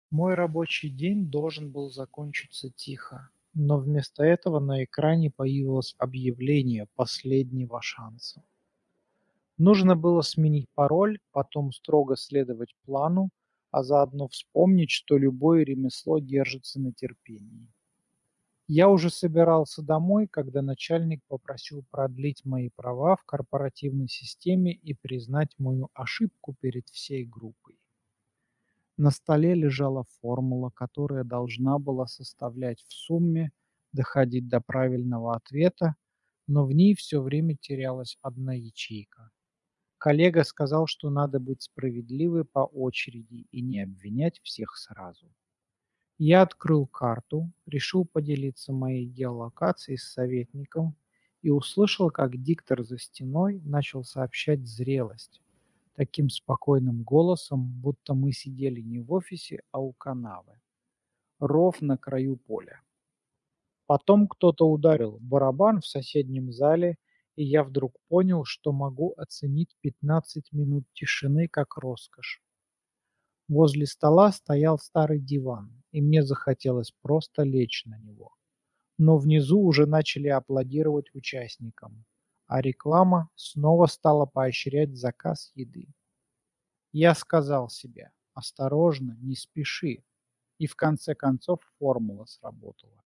Мой рабочий день должен был закончиться тихо, но вместо этого на экране появилось объявление последнего шанса. Нужно было сменить пароль, потом строго следовать плану, а заодно вспомнить, что любое ремесло держится на терпении. Я уже собирался домой, когда начальник попросил продлить мои права в корпоративной системе и признать мою ошибку перед всей группой. На столе лежала формула, которая должна была составлять в сумме, доходить до правильного ответа, но в ней все время терялась одна ячейка. Коллега сказал, что надо быть справедливой по очереди и не обвинять всех сразу. Я открыл карту, решил поделиться моей геолокацией с советником и услышал, как диктор за стеной начал сообщать зрелость таким спокойным голосом, будто мы сидели не в офисе, а у канавы. Ров на краю поля. Потом кто-то ударил в барабан в соседнем зале, и я вдруг понял, что могу оценить 15 минут тишины как роскошь. Возле стола стоял старый диван, и мне захотелось просто лечь на него. Но внизу уже начали аплодировать участникам, а реклама снова стала поощрять заказ еды. Я сказал себе: «Осторожно, не спеши», и в конце концов формула сработала.